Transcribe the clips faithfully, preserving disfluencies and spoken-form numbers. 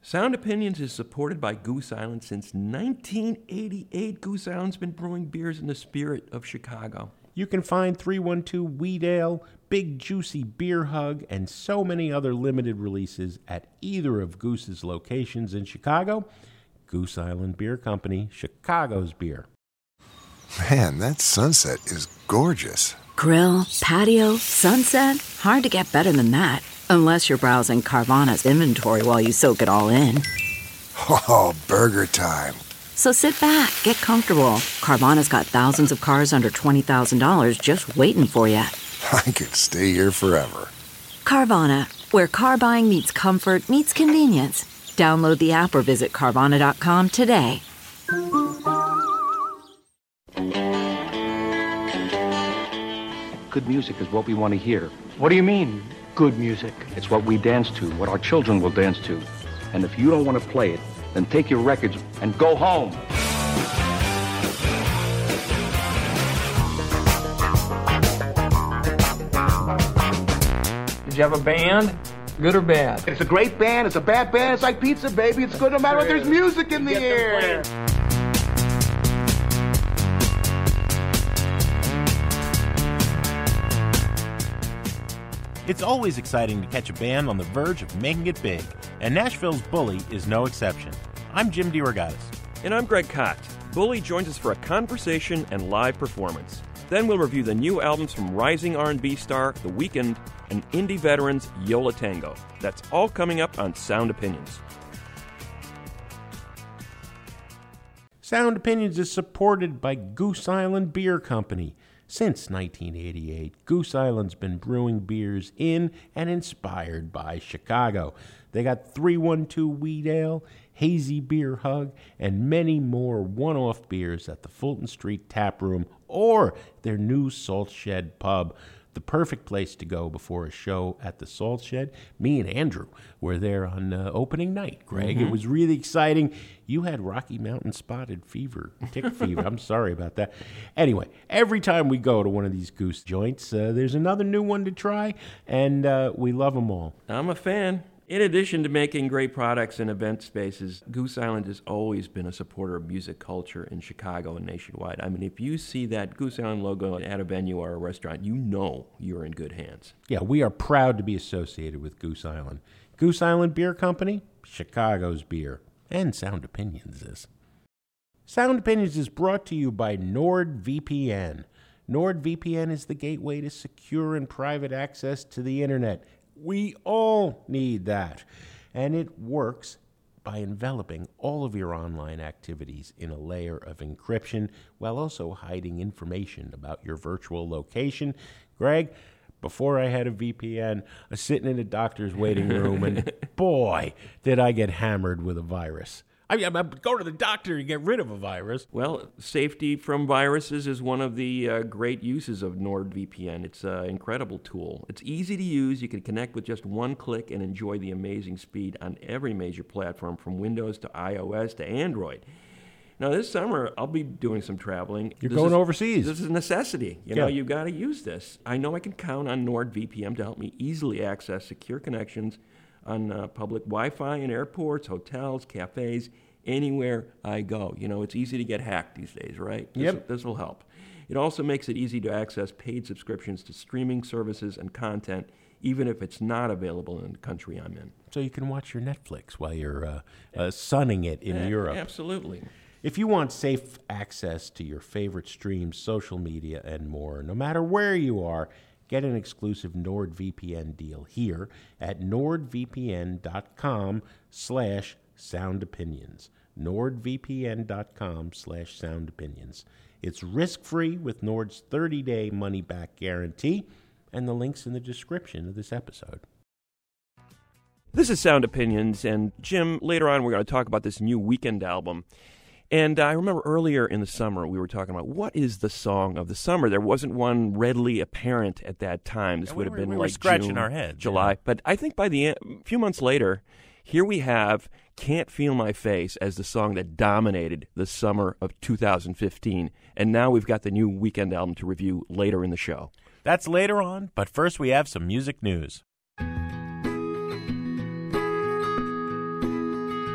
Sound Opinions is supported by Goose Island since nineteen eighty-eight. Goose Island's been brewing beers in the spirit of Chicago. You can find three one two Wheat Ale, Big Juicy Beer Hug, and so many other limited releases at either of Goose's locations in Chicago. Goose Island Beer Company, Chicago's beer. Man, that sunset is gorgeous. Grill, patio, sunset. Hard to get better than that. Unless you're browsing Carvana's inventory while you soak it all in. Oh, burger time. So sit back, get comfortable. Carvana's got thousands of cars under twenty thousand dollars just waiting for you. I could stay here forever. Carvana, where car buying meets comfort meets convenience. Download the app or visit Carvana dot com today. Good music is what we want to hear. What do you mean, good music? It's what we dance to, what our children will dance to. And if you don't want to play it, then take your records and go home. Did you have a band? Good or bad? It's a great band. It's a bad band. It's like pizza, baby. It's good no matter what. There's music in the air. It's always exciting to catch a band on the verge of making it big, and Nashville's Bully is no exception. I'm Jim DeRogatis. And I'm Greg Kot. Bully joins us for a conversation and live performance. Then we'll review the new albums from rising R and B star The Weeknd and indie veterans Yo La Tengo. That's all coming up on Sound Opinions. Sound Opinions is supported by Goose Island Beer Company. Since nineteen eighty-eight, Goose Island's been brewing beers in and inspired by Chicago. They got three one two Wheat Ale, Hazy Beer Hug, and many more one-off beers at the Fulton Street Tap Room or their new Salt Shed Pub. The perfect place to go before a show at the Salt Shed. Me and Andrew were there on uh, opening night, Greg. Mm-hmm. It was really exciting. You had Rocky Mountain spotted fever, tick fever. I'm sorry about that. Anyway, every time we go to one of these Goose joints, uh, there's another new one to try, and uh, we love them all. I'm a fan. In addition to making great products and event spaces, Goose Island has always been a supporter of music culture in Chicago and nationwide. I mean, if you see that Goose Island logo at a venue or a restaurant, you know you're in good hands. Yeah, we are proud to be associated with Goose Island. Goose Island Beer Company, Chicago's beer, and Sound Opinions is. Sound Opinions is brought to you by NordVPN. NordVPN is the gateway to secure and private access to the internet. We all need that. And it works by enveloping all of your online activities in a layer of encryption while also hiding information about your virtual location. Greg, before I had a V P N, I was sitting in a doctor's waiting room, and boy, did I get hammered with a virus. I mean, I'm go to the doctor to get rid of a virus. Well, safety from viruses is one of the uh, great uses of NordVPN. It's an incredible tool. It's easy to use. You can connect with just one click and enjoy the amazing speed on every major platform, from Windows to iOS to Android. Now, this summer, I'll be doing some traveling. You're this going is, overseas. This is a necessity. You yeah. know, you've got to use this. I know I can count on NordVPN to help me easily access secure connections on uh, public Wi-Fi in airports, hotels, cafes, anywhere I go. You know, it's easy to get hacked these days, right? This, yep. This will help. It also makes it easy to access paid subscriptions to streaming services and content, even if it's not available in the country I'm in. So you can watch your Netflix while you're uh, uh, sunning it in uh, Europe. Absolutely. If you want safe access to your favorite streams, social media, and more, no matter where you are, get an exclusive NordVPN deal here at nordvpn.com slash soundopinions. nordvpn.com slash soundopinions. It's risk-free with Nord's thirty-day money-back guarantee, and the link's in the description of this episode. This is Sound Opinions, and Jim, later on we're going to talk about this new Weeknd album. And I remember earlier in the summer we were talking about what is the song of the summer. There wasn't one readily apparent at that time. This yeah, would have we, been we like were scratching June, our heads, July. Yeah. But I think by the end, a few months later, here we have Can't Feel My Face as the song that dominated the summer of two thousand fifteen. And now we've got the new Weeknd album to review later in the show. That's later on, but first we have some music news.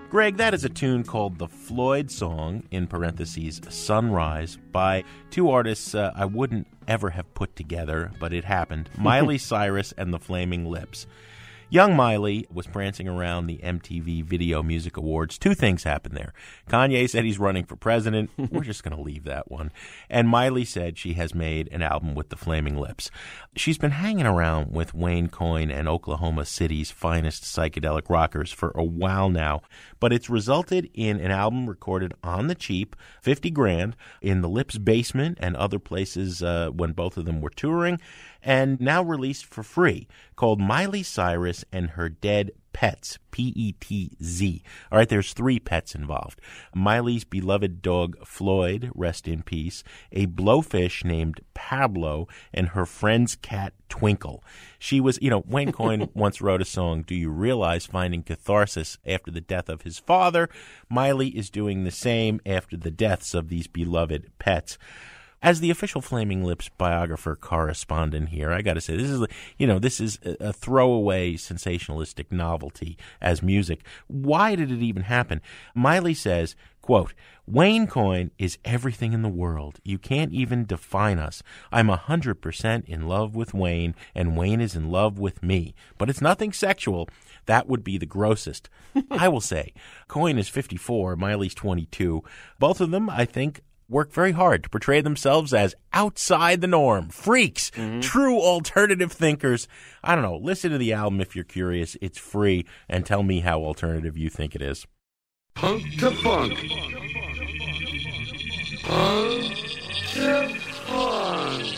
Greg, that is a tune called The Floyd Song, in parentheses, Sunrise, by two artists uh, I wouldn't ever have put together, but it happened, Miley Cyrus and the Flaming Lips. Young Miley was prancing around the M T V Video Music Awards. Two things happened there. Kanye said he's running for president. We're just going to leave that one. And Miley said she has made an album with the Flaming Lips. She's been hanging around with Wayne Coyne and Oklahoma City's finest psychedelic rockers for a while now, but it's resulted in an album recorded on the cheap, fifty grand, in the Lips basement and other places uh, when both of them were touring, and now released for free, called Miley Cyrus and Her Dead Pets, P E T Z. All right, there's three pets involved. Miley's beloved dog, Floyd, rest in peace, a blowfish named Pablo, and her friend's cat, Twinkle. She was, you know, Wayne Coyne once wrote a song, Do You Realize, finding catharsis after the death of his father. Miley is doing the same after the deaths of these beloved pets. As the official Flaming Lips biographer correspondent here, I got to say, this is, you know, this is a throwaway sensationalistic novelty as music. Why did it even happen? Miley says, quote, Wayne Coyne is everything in the world. You can't even define us. I'm one hundred percent in love with Wayne, and Wayne is in love with me. But it's nothing sexual. That would be the grossest. I will say, Coyne is fifty-four, Miley's twenty-two. Both of them, I think, work very hard to portray themselves as outside the norm, freaks, mm-hmm. true alternative thinkers. I don't know. Listen to the album if you're curious. It's free, and tell me how alternative you think it is. Punk to funk. Punk to funk.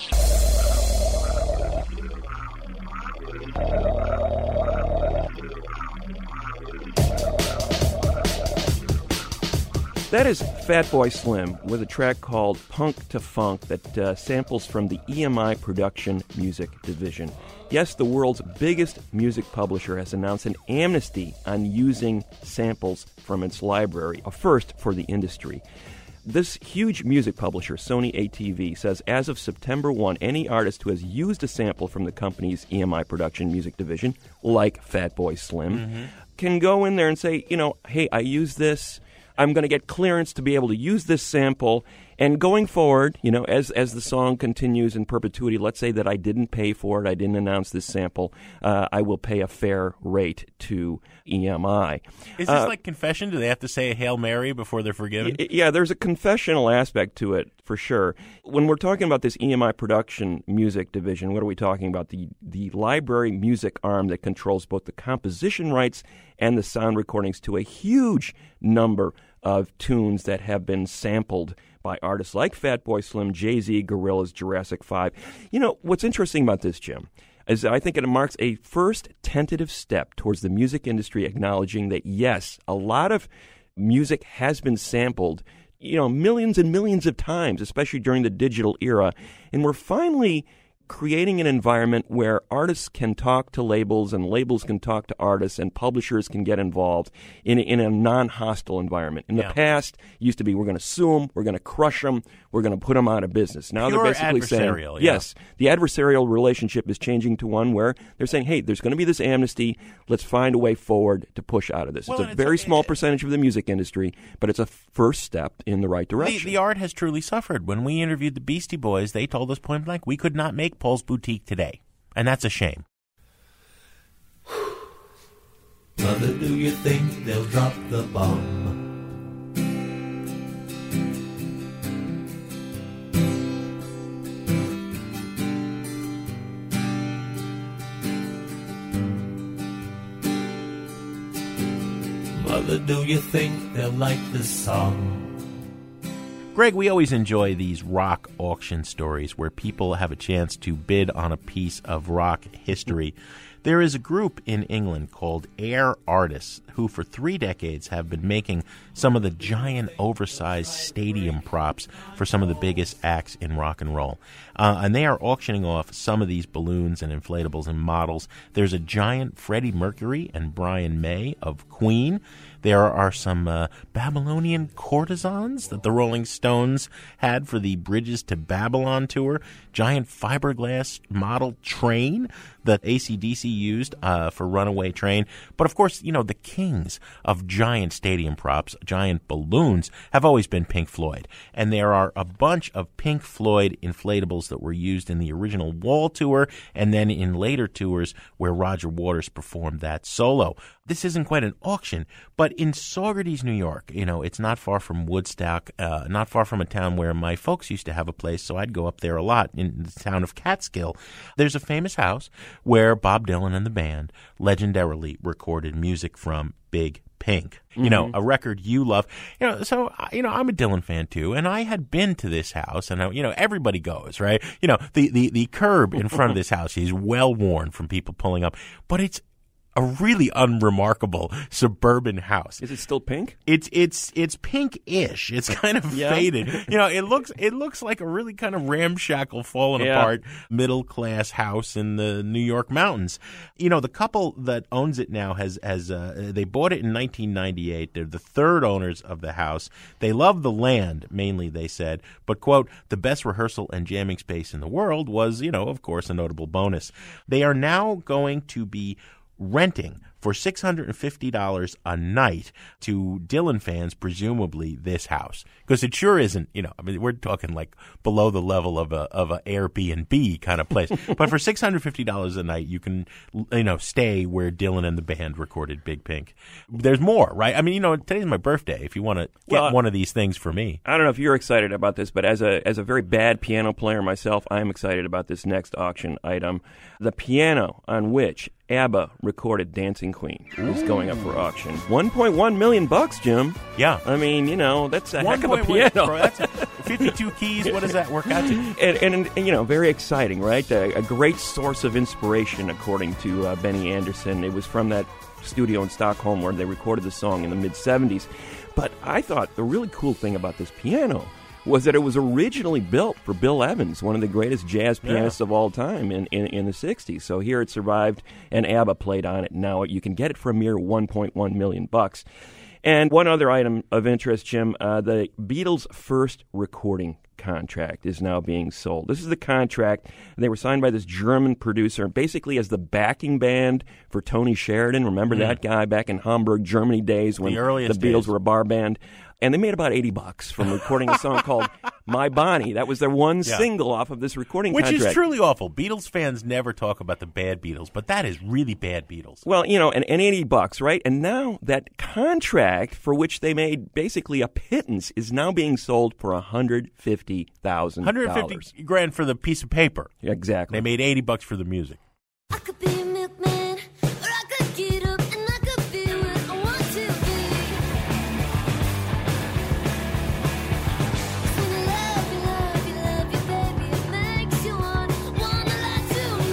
That is Fatboy Slim with a track called Punk to Funk that uh, samples from the E M I Production Music Division. Yes, the world's biggest music publisher has announced an amnesty on using samples from its library, a first for the industry. This huge music publisher, Sony A T V, says as of September first, any artist who has used a sample from the company's E M I Production Music Division, like Fatboy Slim, mm-hmm. can go in there and say, you know, hey, I used this. I'm going to get clearance to be able to use this sample. And going forward, you know, as as the song continues in perpetuity, let's say that I didn't pay for it, I didn't announce this sample, uh, I will pay a fair rate to E M I. Is this uh, like confession? Do they have to say a Hail Mary before they're forgiven? Y- yeah, there's a confessional aspect to it, for sure. When we're talking about this E M I Production Music Division, what are we talking about? The, the library music arm that controls both the composition rights and the sound recordings to a huge number of tunes that have been sampled by artists like Fatboy Slim, Jay-Z, Gorillaz, Jurassic five. You know, what's interesting about this, Jim, is that I think it marks a first tentative step towards the music industry acknowledging that, yes, a lot of music has been sampled, you know, millions and millions of times, especially during the digital era, and we're finally creating an environment where artists can talk to labels and labels can talk to artists and publishers can get involved in, in a non-hostile environment. In yeah. the past, it used to be we're going to sue them, we're going to crush them, we're going to put them out of business. Now Pure they're basically adversarial, saying, yeah. yes, the adversarial relationship is changing to one where they're saying, hey, there's going to be this amnesty, let's find a way forward to push out of this. Well, it's a it's very a, small it, percentage of the music industry, but it's a first step in the right direction. The, the art has truly suffered. When we interviewed the Beastie Boys, they told us point blank, we could not make Paul's Boutique today. And that's a shame. Mother, do you think they'll drop the bomb? Mother, do you think they'll like this song? Greg, we always enjoy these rock auction stories where people have a chance to bid on a piece of rock history. There is a group in England called Air Artists who for three decades have been making some of the giant oversized stadium props for some of the biggest acts in rock and roll. Uh, and they are auctioning off some of these balloons and inflatables and models. There's a giant Freddie Mercury and Brian May of Queen. There are some uh, Babylonian courtesans that the Rolling Stones had for the Bridges to Babylon tour. Giant fiberglass model train that A C D C used uh, for Runaway Train. But, of course, you know, the kings of giant stadium props, giant balloons, have always been Pink Floyd. And there are a bunch of Pink Floyd inflatables that were used in the original Wall tour and then in later tours where Roger Waters performed that solo. This isn't quite an auction, but in Saugerties, New York, you know, it's not far from Woodstock, uh, not far from a town where my folks used to have a place, so I'd go up there a lot, in the town of Catskill. There's a famous house where Bob Dylan and the band legendarily recorded music from Big Pink, you know, mm-hmm. a record you love. You know, so, you know, I'm a Dylan fan too, and I had been to this house, and, I, you know, everybody goes, right? You know, the, the, the curb in front of this house is well worn from people pulling up, but it's a really unremarkable suburban house. Is it still pink? It's it's it's pink-ish. It's kind of yeah. faded. You know, it looks it looks like a really kind of ramshackle, fallen yeah. apart middle class house in the New York mountains. You know, the couple that owns it now has has uh, they bought it in nineteen ninety-eight. They're the third owners of the house. They love the land mainly, they said, but quote, the best rehearsal and jamming space in the world was, you know, of course, a notable bonus. They are now going to be renting for six hundred fifty dollars a night to Dylan fans, presumably this house. Because it sure isn't, you know, I mean, we're talking like below the level of a of a Airbnb kind of place. But for six hundred fifty dollars a night, you can, you know, stay where Dylan and the band recorded Big Pink. There's more, right? I mean, you know, today's my birthday. If you want to get well, one of these things for me. I don't know if you're excited about this, but as a as a very bad piano player myself, I'm excited about this next auction item. The piano on which ABBA recorded Dancing Queen is going up for auction. one point one million bucks, Jim. Yeah. I mean, you know, that's a heck of a piano. Bro, that's fifty-two keys. What does that work out to? And, and, and you know, very exciting, right? A, a great source of inspiration, according to uh, Benny Anderson. It was from that studio in Stockholm where they recorded the song in the mid-seventies. But I thought the really cool thing about this piano was that it was originally built for Bill Evans, one of the greatest jazz pianists yeah. of all time in, in, in the sixties. So here it survived, and ABBA played on it. Now you can get it for a mere one point one million bucks. And one other item of interest, Jim, uh, the Beatles' first recording contract is now being sold. This is the contract. They were signed by this German producer, basically as the backing band for Tony Sheridan. Remember mm. that guy back in Hamburg, Germany days when the, the Beatles days. were a bar band. And they made about eighty bucks from recording a song called My Bonnie. That was their one yeah. single off of this recording Which contract. Which is truly awful. Beatles fans never talk about the bad Beatles, but that is really bad Beatles. Well, you know, and, and eighty bucks, right? And now that contract for which they made basically a pittance is now being sold for one hundred fifty thousand dollars. one hundred fifty grand for the piece of paper. Exactly. They made eighty bucks for the music. I could be a milkman, or I could get up and I could be what I want to be. When I love you, love you, love you, baby, it makes you want, wanna lie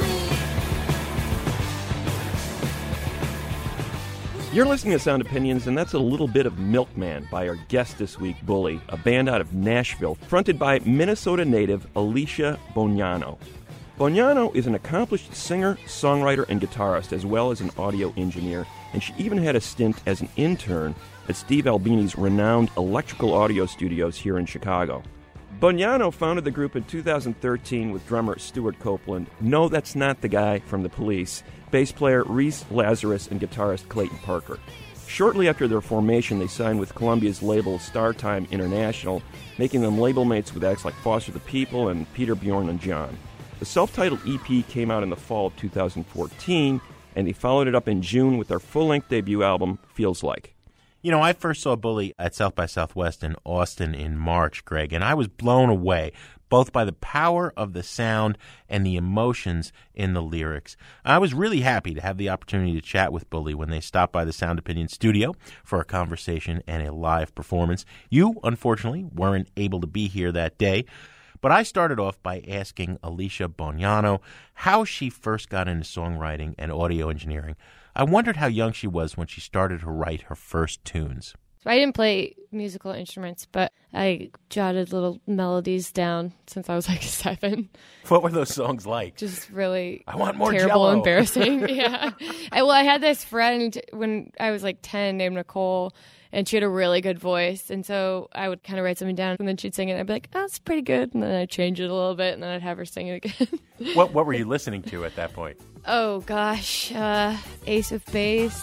to me. You're listening to Sound Opinions, and that's a little bit of Milkman by our guest this week, Bully, a band out of Nashville, fronted by Minnesota native Alicia Bognanno. Bognanno is an accomplished singer, songwriter, and guitarist, as well as an audio engineer, and she even had a stint as an intern at Steve Albini's renowned Electrical Audio Studios here in Chicago. Bognanno founded the group in two thousand thirteen with drummer Stuart Copeland. No, that's not the guy from The Police. Bass player Reese Lazarus and guitarist Clayton Parker. Shortly after their formation, they signed with Columbia's label StarTime International, making them label mates with acts like Foster the People and Peter, Bjorn, and John. The self-titled E P came out in the fall of two thousand fourteen, and they followed it up in June with their full-length debut album, Feels Like. You know, I first saw Bully at South by Southwest in Austin in March, Greg, and I was blown away both by the power of the sound and the emotions in the lyrics. I was really happy to have the opportunity to chat with Bully when they stopped by the Sound Opinion studio for a conversation and a live performance. You, unfortunately, weren't able to be here that day. But I started off by asking Alicia Bognanno how she first got into songwriting and audio engineering. I wondered how young she was when she started to write her first tunes. So I didn't play musical instruments, but I jotted little melodies down since I was like seven. What were those songs like? Just really I want more terrible, Jell-O. embarrassing. Yeah. I, well, I had this friend when I was like ten named Nicole, and she had a really good voice. And so I would kind of write something down, and then she'd sing it. And I'd be like, oh, it's pretty good. And then I'd change it a little bit, and then I'd have her sing it again. What What were you listening to at that point? Oh, gosh. Uh, Ace of Base.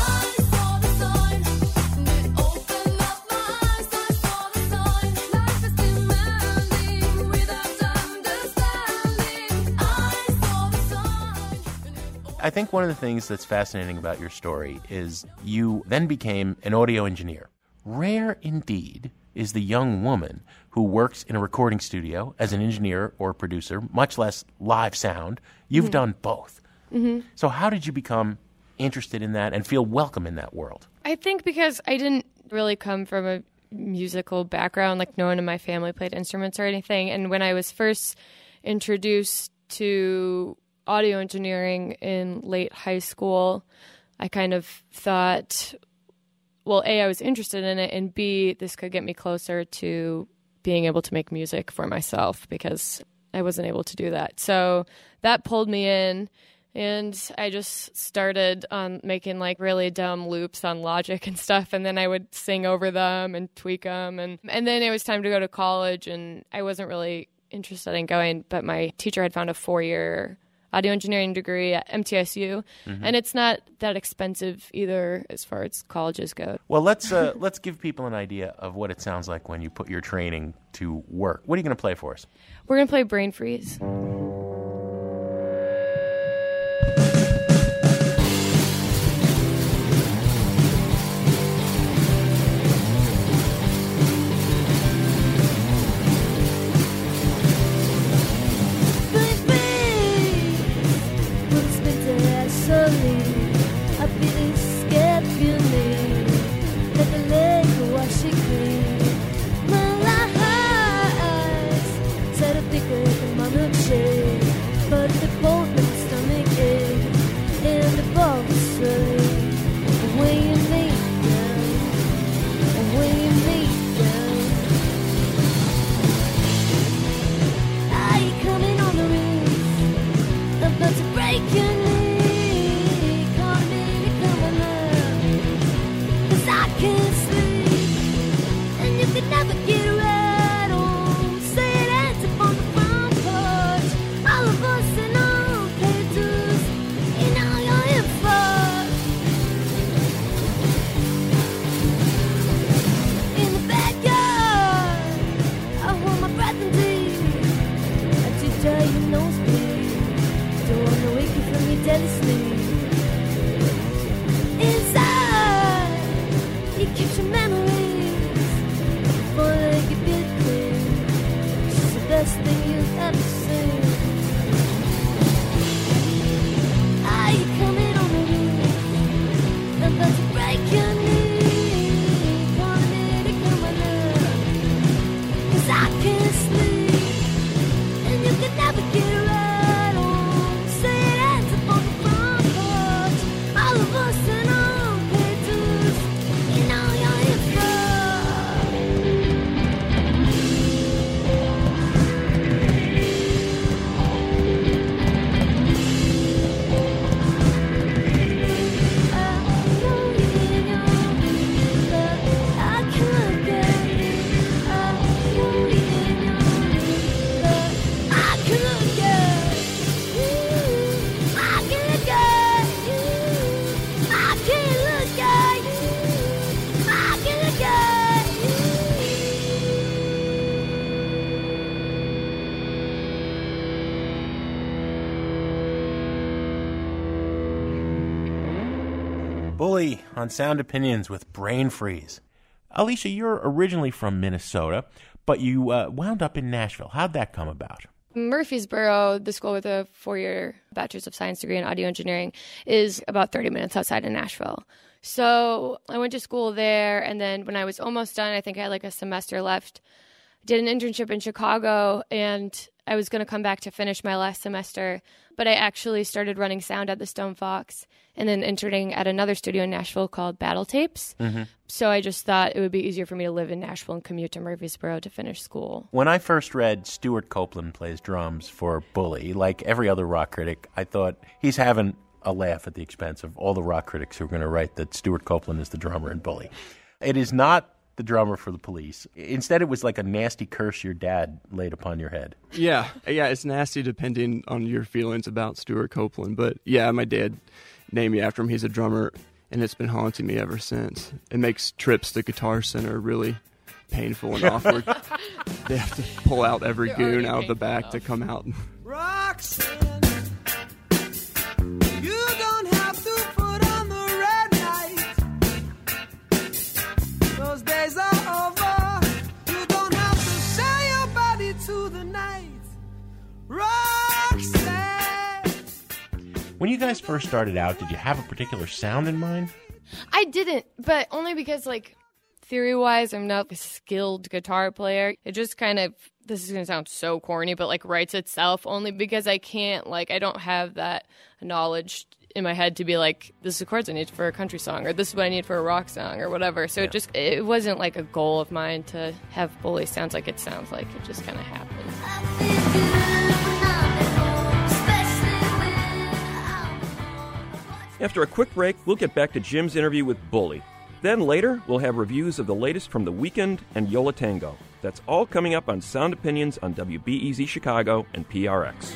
I think one of the things that's fascinating about your story is you then became an audio engineer. Rare indeed is the young woman who works in a recording studio as an engineer or producer, much less live sound. You've mm-hmm. done both. Mm-hmm. So how did you become interested in that and feel welcome in that world? I think because I didn't really come from a musical background, like no one in my family played instruments or anything. And when I was first introduced to audio engineering in late high school, I kind of thought, well, A, I was interested in it, and B, this could get me closer to being able to make music for myself because I wasn't able to do that. So that pulled me in, and I just started on making like really dumb loops on Logic and stuff, and then I would sing over them and tweak them, and, and then it was time to go to college, and I wasn't really interested in going, but my teacher had found a four-year audio engineering degree at M T S U, mm-hmm. and it's not that expensive either as far as colleges go. Well, let's uh, let's give people an idea of what it sounds like when you put your training to work. What are you going to play for us? We're going to play Brain Freeze. Bully on Sound Opinions with Brain Freeze. Alicia, you're originally from Minnesota, but you uh, wound up in Nashville. How'd that come about? Murfreesboro, the school with a four-year Bachelor's of Science degree in audio engineering, is about thirty minutes outside of Nashville. So I went to school there, and then when I was almost done, I think I had like a semester left, did an internship in Chicago, and I was going to come back to finish my last semester, but I actually started running sound at the Stone Fox and then interning at another studio in Nashville called Battle Tapes. Mm-hmm. So I just thought it would be easier for me to live in Nashville and commute to Murfreesboro to finish school. When I first read Stuart Copeland plays drums for Bully, like every other rock critic, I thought he's having a laugh at the expense of all the rock critics who are going to write that Stuart Copeland is the drummer in Bully. It is not the drummer for the Police. Instead, it was like a nasty curse your dad laid upon your head. Yeah, yeah, it's nasty depending on your feelings about Stuart Copeland. But yeah, my dad named me after him. He's a drummer, and it's been haunting me ever since. It makes trips to Guitar Center really painful and awkward. They have to pull out every They're goon out of the painful back enough. to come out. Roxanne, you don't have to put on the red light. Those days are over. You don't have to sell your body to the night. Roxanne. When you guys first started out, did you have a particular sound in mind? I didn't, but only because, like, theory-wise, I'm not a skilled guitar player. It just kind of, this is going to sound so corny, but, like, writes itself only because I can't, like, I don't have that knowledge in my head to be like, this is the chords I need for a country song, or this is what I need for a rock song, or whatever. So Yeah. it just, it wasn't, like, a goal of mine to have Bully sounds like it sounds like. It just kind of happened. After a quick break, we'll get back to Jim's interview with Bully. Then later, we'll have reviews of the latest from The Weeknd and Yo La Tengo. That's all coming up on Sound Opinions on W B E Z Chicago and P R X.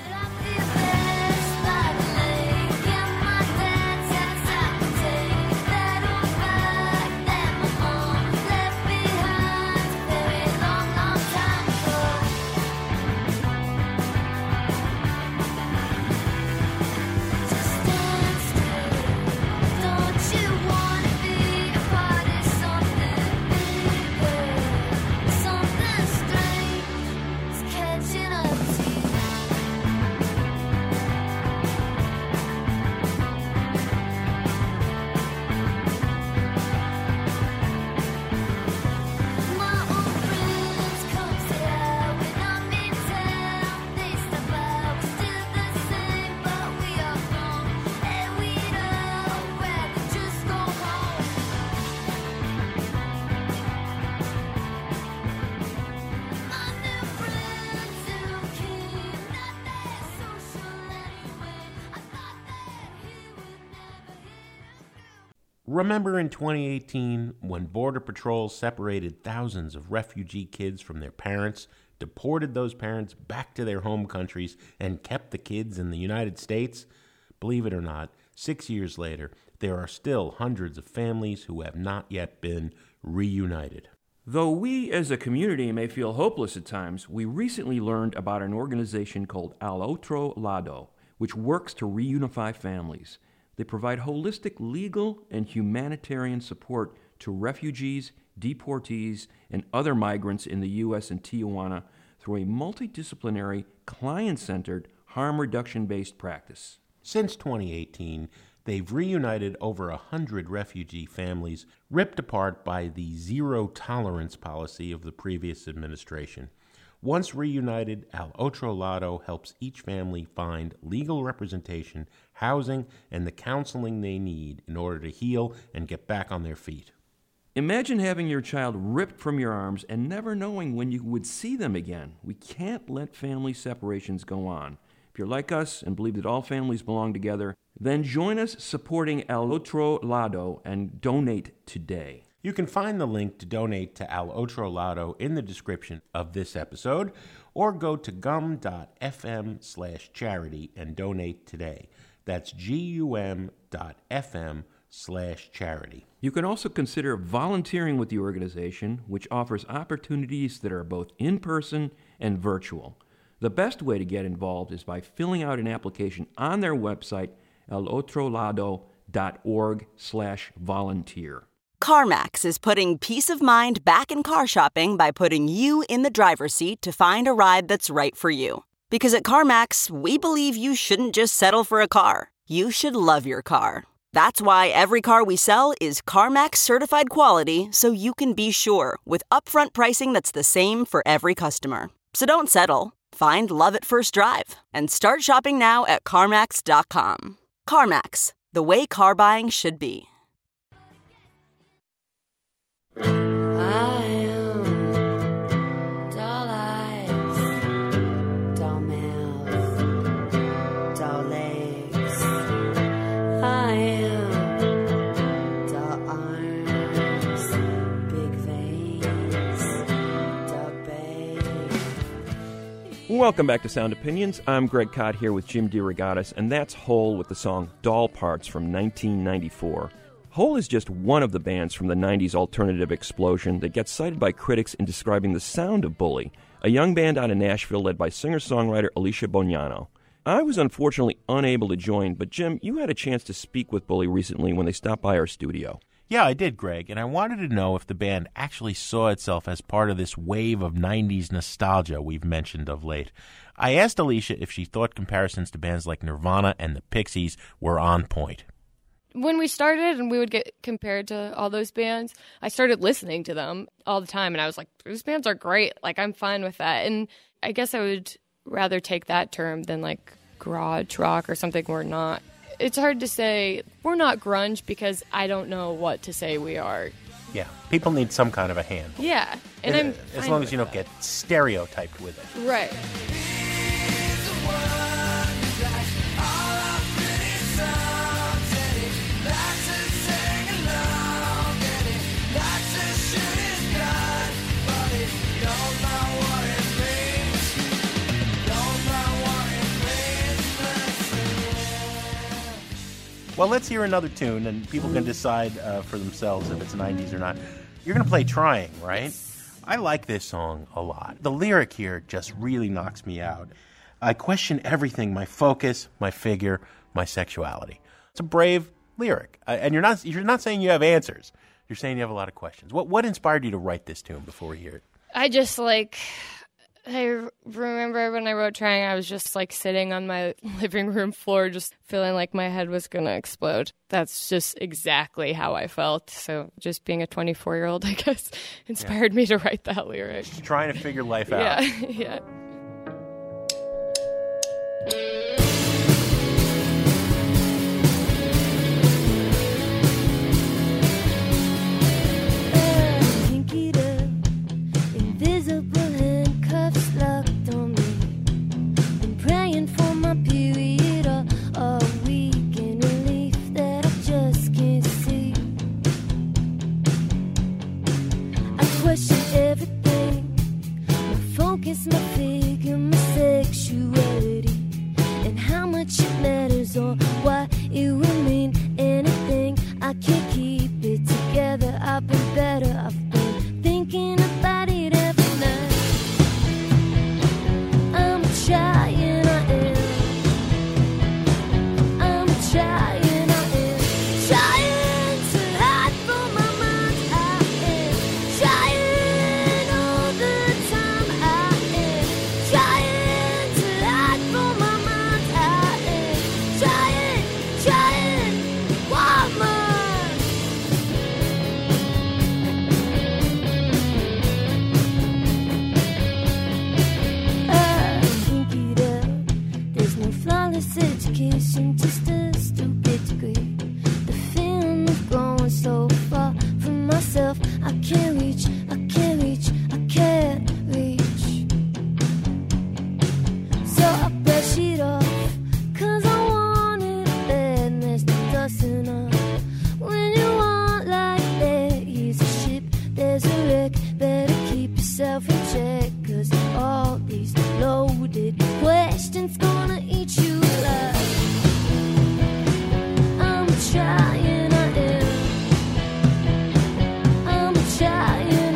Remember in twenty eighteen when Border Patrol separated thousands of refugee kids from their parents, deported those parents back to their home countries, and kept the kids in the United States? Believe it or not, six years later, there are still hundreds of families who have not yet been reunited. Though we as a community may feel hopeless at times, we recently learned about an organization called Al Otro Lado, which works to reunify families. They provide holistic legal and humanitarian support to refugees, deportees, and other migrants in the U S and Tijuana through a multidisciplinary, client-centered, harm reduction-based practice. Since twenty eighteen, they've reunited over a hundred refugee families ripped apart by the zero-tolerance policy of the previous administration. Once reunited, Al Otro Lado helps each family find legal representation, housing, and the counseling they need in order to heal and get back on their feet. Imagine having your child ripped from your arms and never knowing when you would see them again. We can't let family separations go on. If you're like us and believe that all families belong together, then join us supporting Al Otro Lado and donate today. You can find the link to donate to Al Otro Lado in the description of this episode, or go to gum.fm slash charity and donate today. That's gum.fm slash charity. You can also consider volunteering with the organization, which offers opportunities that are both in-person and virtual. The best way to get involved is by filling out an application on their website, alotrolado.org slash volunteer. CarMax is putting peace of mind back in car shopping by putting you in the driver's seat to find a ride that's right for you. Because at CarMax, we believe you shouldn't just settle for a car. You should love your car. That's why every car we sell is CarMax certified quality, so you can be sure with upfront pricing that's the same for every customer. So don't settle. Find love at first drive and start shopping now at CarMax dot com. CarMax, the way car buying should be. I am doll eyes, doll mouth, doll legs. I am doll arms, big veins, doll babe. Welcome back to Sound Opinions. I'm Greg Cott here with Jim DeRogatis, and that's Hole with the song Doll Parts from nineteen ninety-four. Hole is just one of the bands from the nineties alternative explosion that gets cited by critics in describing the sound of Bully, a young band out of Nashville led by singer-songwriter Alicia Bognanno. I was unfortunately unable to join, but Jim, you had a chance to speak with Bully recently when they stopped by our studio. Yeah, I did, Greg, and I wanted to know if the band actually saw itself as part of this wave of nineties nostalgia we've mentioned of late. I asked Alicia if she thought comparisons to bands like Nirvana and the Pixies were on point. When we started and we would get compared to all those bands, I started listening to them all the time, and I was like, those bands are great. Like, I'm fine with that. And I guess I would rather take that term than, like, garage rock or something we're not. It's hard to say we're not grunge because I don't know what to say we are. Yeah, people need some kind of a handle. Yeah. And as, I'm as fine long with as you don't that. get stereotyped with it. Right. Well, let's hear another tune, and people can decide uh, for themselves if it's nineties or not. You're going to play Trying, right? I like this song a lot. The lyric here just really knocks me out. I question everything, my focus, my figure, my sexuality. It's a brave lyric, uh, and you're not you're not saying you have answers. You're saying you have a lot of questions. What what inspired you to write this tune before we hear it? I just, like, I remember when I wrote Trying, I was just, like, sitting on my living room floor just feeling like my head was going to explode. That's just exactly how I felt. So just being a twenty-four-year-old, I guess, inspired yeah. me to write that lyric. Just trying to figure life out. Yeah, yeah. Trying, I am. I'm trying.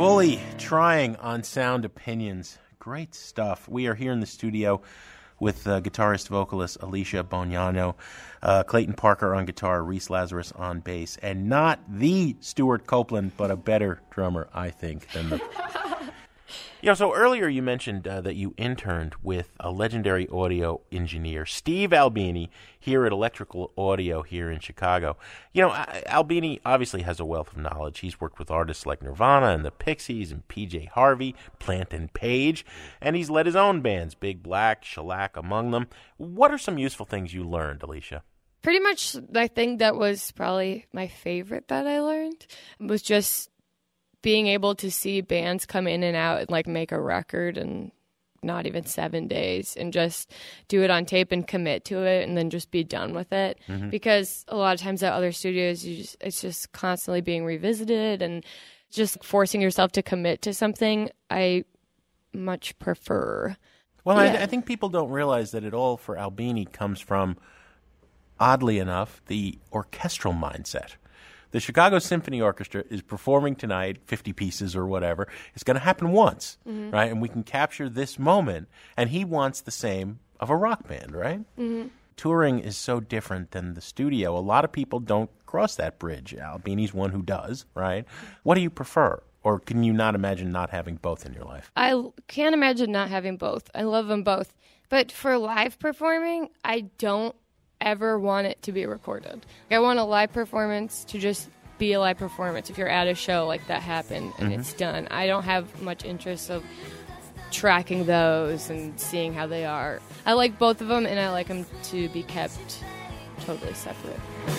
Bully trying on Sound Opinions. Great stuff. We are here in the studio with uh, guitarist, vocalist Alicia Bognanno, uh, Clayton Parker on guitar, Reese Lazarus on bass, and not the Stuart Copeland, but a better drummer, I think, than the... You know, so earlier you mentioned uh, that you interned with a legendary audio engineer, Steve Albini, here at Electrical Audio here in Chicago. You know, Albini obviously has a wealth of knowledge. He's worked with artists like Nirvana and the Pixies and P J Harvey, Plant and Page, and he's led his own bands, Big Black, Shellac among them. What are some useful things you learned, Alicia? Pretty much, I think that was probably my favorite that I learned, was just being able to see bands come in and out and like make a record in not even seven days and just do it on tape and commit to it and then just be done with it. Mm-hmm. Because a lot of times at other studios, you just, it's just constantly being revisited and just forcing yourself to commit to something. I much prefer. Well, yeah. I, I think people don't realize that it all for Albini comes from, oddly enough, the orchestral mindset. The Chicago Symphony Orchestra is performing tonight, fifty pieces or whatever. It's going to happen once, mm-hmm. right? And we can capture this moment. And he wants the same of a rock band, right? Mm-hmm. Touring is so different than the studio. A lot of people don't cross that bridge. Albini's one who does, right? What do you prefer? Or can you not imagine not having both in your life? I can't imagine not having both. I love them both. But for live performing, I don't ever want it to be recorded. I want a live performance to just be a live performance. If you're at a show like that happened and mm-hmm. it's done, I don't have much interest of tracking those and seeing how they are. I like both of them, and I like them to be kept totally separate.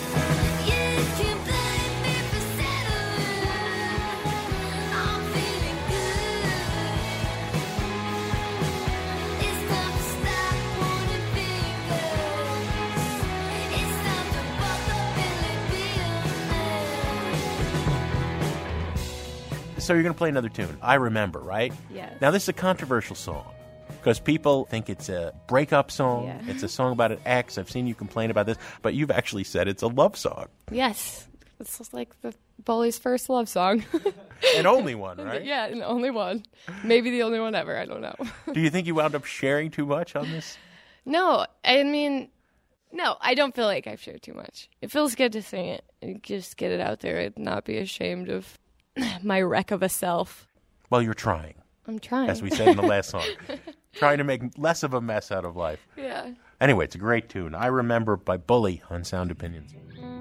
So you're going to play another tune, I Remember, right? Yes. Now, this is a controversial song because people think it's a breakup song. Yeah. It's a song about an ex. I've seen you complain about this, but you've actually said it's a love song. Yes. It's just like the Bully's first love song. And only one, right? Yeah, and only one. Maybe the only one ever. I don't know. Do you think you wound up sharing too much on this? No. I mean, no, I don't feel like I've shared too much. It feels good to sing it and just get it out there and not be ashamed of my wreck of a self. Well, you're trying. I'm trying. As we said in the last song. Trying to make less of a mess out of life. Yeah. Anyway, it's a great tune. I Remember by Bully on Sound Opinions.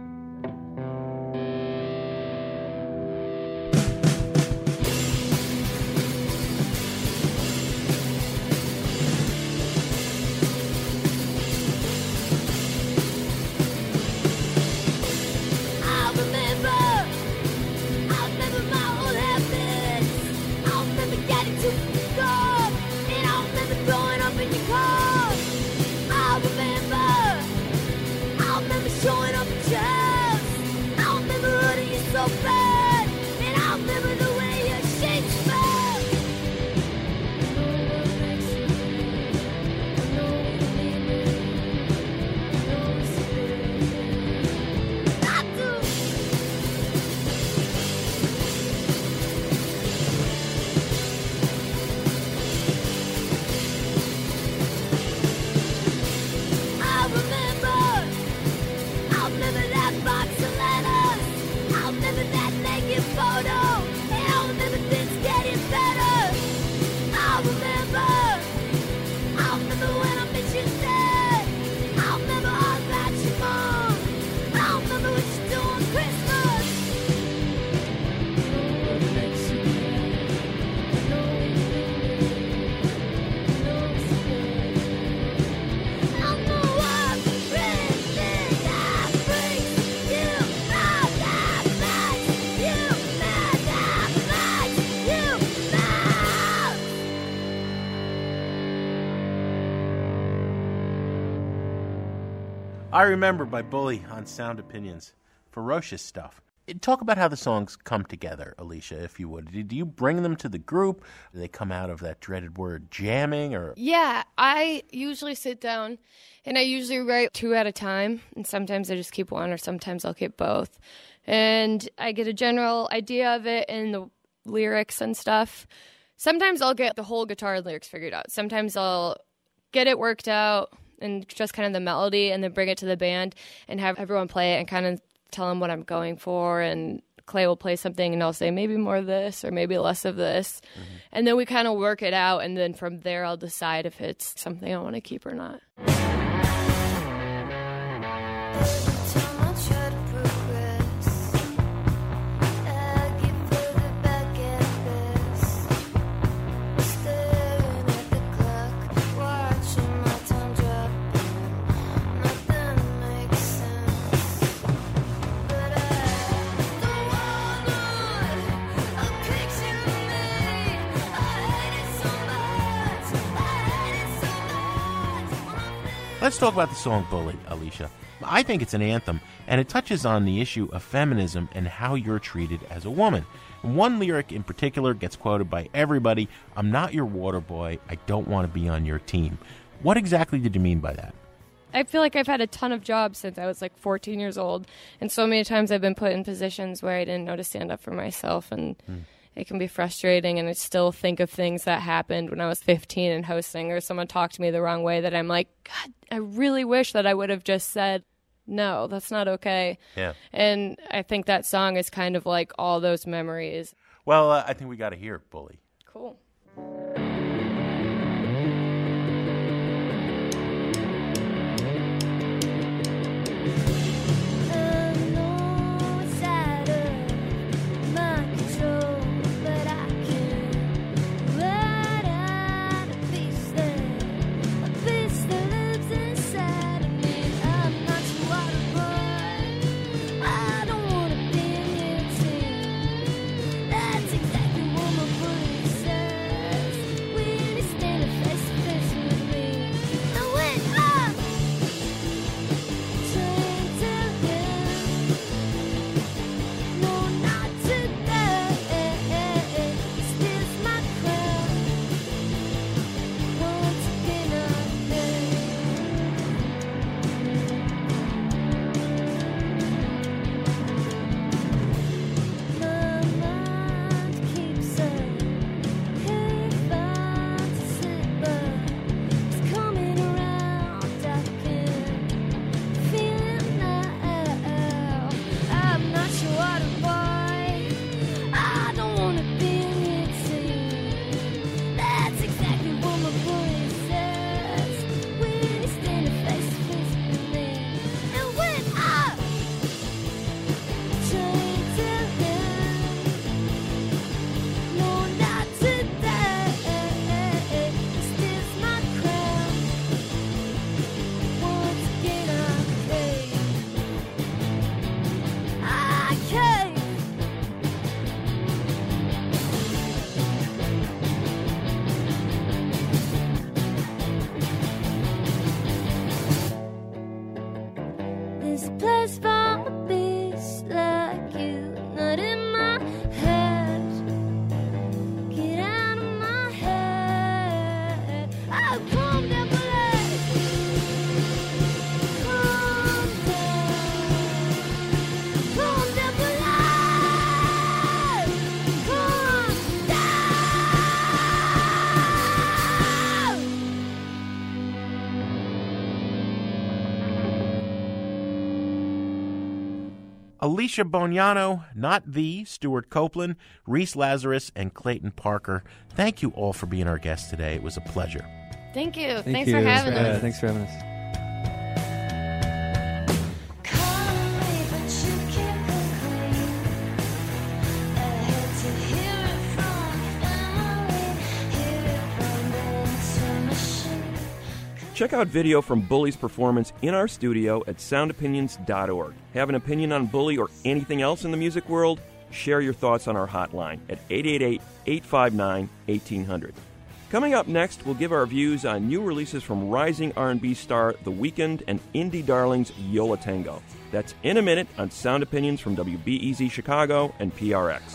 I Remember by Bully on Sound Opinions. Ferocious stuff. Talk about how the songs come together, Alicia, if you would. Do you bring them to the group? Do they come out of that dreaded word jamming? Or Yeah, I usually sit down and I usually write two at a time. And sometimes I just keep one or sometimes I'll keep both. And I get a general idea of it, and the lyrics and stuff. Sometimes I'll get the whole guitar lyrics figured out. Sometimes I'll get it worked out and just kind of the melody and then bring it to the band and have everyone play it and kind of tell them what I'm going for. And Clay will play something and I'll say maybe more of this or maybe less of this. Mm-hmm. And then we kind of work it out. And then from there, I'll decide if it's something I want to keep or not. Let's talk about the song Bully, Alicia. I think it's an anthem, and it touches on the issue of feminism and how you're treated as a woman. And one lyric in particular gets quoted by everybody, "I'm not your water boy, I don't want to be on your team." What exactly did you mean by that? I feel like I've had a ton of jobs since I was like fourteen years old, and so many times I've been put in positions where I didn't know to stand up for myself, and mm. it can be frustrating, and I still think of things that happened when I was fifteen and hosting, or someone talked to me the wrong way that I'm like, God, I really wish that I would have just said, no, that's not okay. Yeah. And I think that song is kind of like all those memories. Well, uh, I think we got to hear it, Bully. Cool. Alicia Boniano, not the Stuart Copeland, Reese Lazarus, and Clayton Parker. Thank you all for being our guests today. It was a pleasure. Thank you. Thank thanks you. for having yeah, us. Thanks for having us. Check out video from Bully's performance in our studio at sound opinions dot org. Have an opinion on Bully or anything else in the music world? Share your thoughts on our hotline at eight eight eight, eight five nine, one eight zero zero. Coming up next, we'll give our views on new releases from rising R and B star The Weeknd and indie darlings Yo La Tengo. That's in a minute on Sound Opinions from W B E Z Chicago and P R X.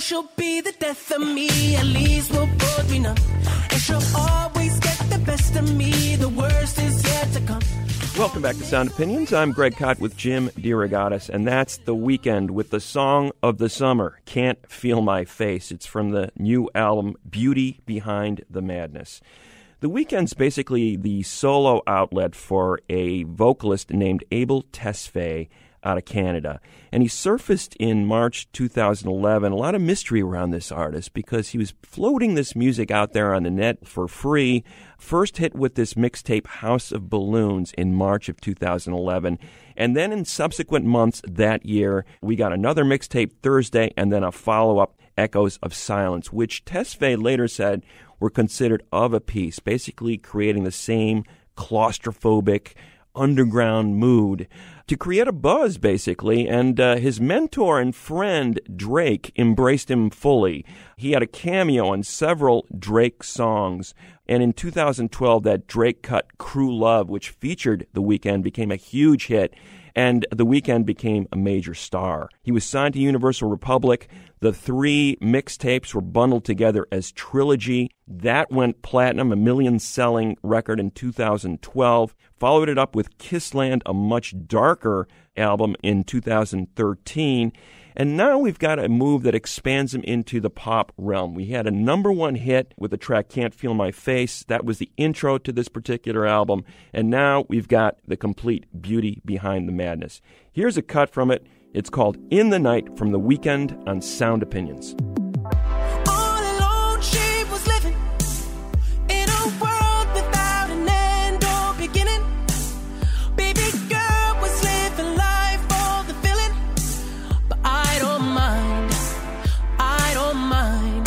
she'll be the death of me. At least we'll both be numb. And she'll always get the best of me. The worst is yet to come. Welcome back to Sound Opinions. I'm Greg Kot with Jim DeRogatis, and that's The Weeknd with the song of the summer, Can't Feel My Face. It's from the new album, Beauty Behind the Madness. The Weeknd's basically the solo outlet for a vocalist named Abel Tesfaye out of Canada. And he surfaced in March two thousand eleven. A lot of mystery around this artist because he was floating this music out there on the net for free. First hit with this mixtape House of Balloons in March of two thousand eleven. And then in subsequent months that year, we got another mixtape Thursday and then a follow-up, Echoes of Silence, which Tesfaye later said were considered of a piece, basically creating the same claustrophobic underground mood to create a buzz, basically. And uh, his mentor and friend, Drake, embraced him fully. He had a cameo on several Drake songs. And in two thousand twelve, that Drake cut Crew Love, which featured The Weeknd, became a huge hit. And The Weeknd became a major star. He was signed to Universal Republic. The three mixtapes were bundled together as Trilogy. That went platinum, a million-selling record in two thousand twelve. Followed it up with Kissland, a much darker album in two thousand thirteen. And now we've got a move that expands him into the pop realm. We had a number one hit with the track Can't Feel My Face. That was the intro to this particular album. And now we've got the complete Beauty Behind the Madness. Here's a cut from it. It's called In the Night from The Weeknd on Sound Opinions. All alone she was living in a world without an end or beginning. Baby girl was living life for the feeling. But I don't mind, I don't mind.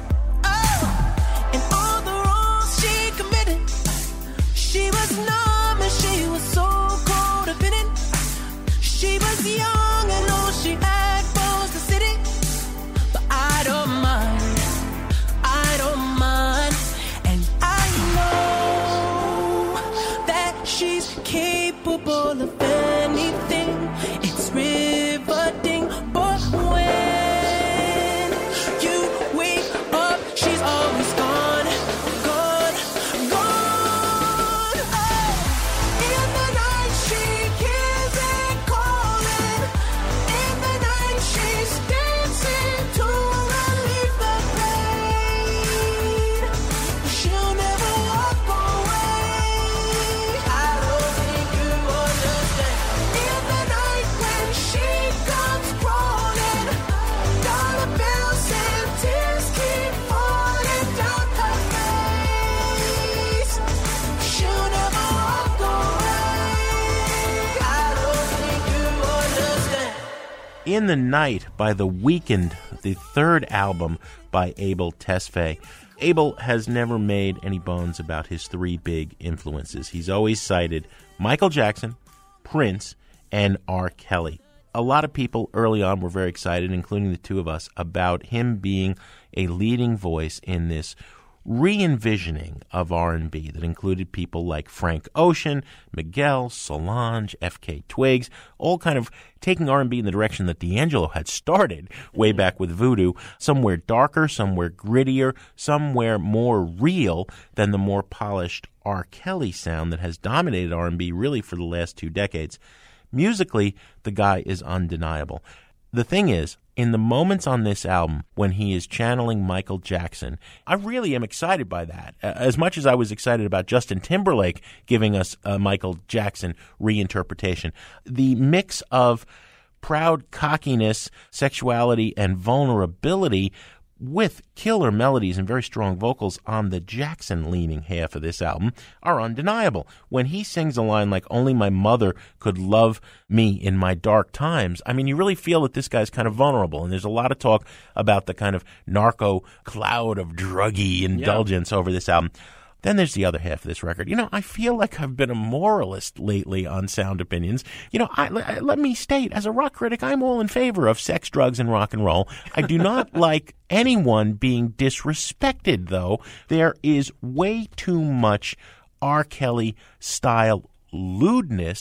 Oh, and all the wrongs she committed, she was numb and she was so codependent. She was young. She had bones to city, but I don't mind, I don't mind, and I know that she's capable of anything. It's riveting, but when you wake up, she's always gone, gone, gone. Oh, in the night she hears it calling. In the night she's dancing to relieve the pain. She'll never walk away. I don't think you understand. In the night when she comes crawling, dollar bills and tears keep falling down her face. She'll never walk away. I don't think you understand. In the Night by The Weeknd, the third album by Abel Tesfaye. Abel has never made any bones about his three big influences. He's always cited Michael Jackson, Prince, and R. Kelly. A lot of people early on were very excited, including the two of us, about him being a leading voice in this re-envisioning of R and B that included people like Frank Ocean, Miguel, Solange, F K Twigs, all kind of taking R and B in the direction that D'Angelo had started way back with Voodoo, somewhere darker, somewhere grittier, somewhere more real than the more polished R. Kelly sound that has dominated R and B really for the last two decades. Musically, the guy is undeniable. The thing is, in the moments on this album when he is channeling Michael Jackson, I really am excited by that. As much as I was excited about Justin Timberlake giving us a Michael Jackson reinterpretation, the mix of proud cockiness, sexuality, and vulnerability with killer melodies and very strong vocals on the Jackson-leaning half of this album are undeniable. When he sings a line like, "Only my mother could love me in my dark times," I mean, you really feel that this guy's kind of vulnerable, and there's a lot of talk about the kind of narco cloud of druggy indulgence yeah. over this album. Then there's the other half of this record. You know, I feel like I've been a moralist lately on Sound Opinions. You know, I, I, let me state, as a rock critic, I'm all in favor of sex, drugs, and rock and roll. I do not like anyone being disrespected, though. There is way too much R. Kelly-style lewdness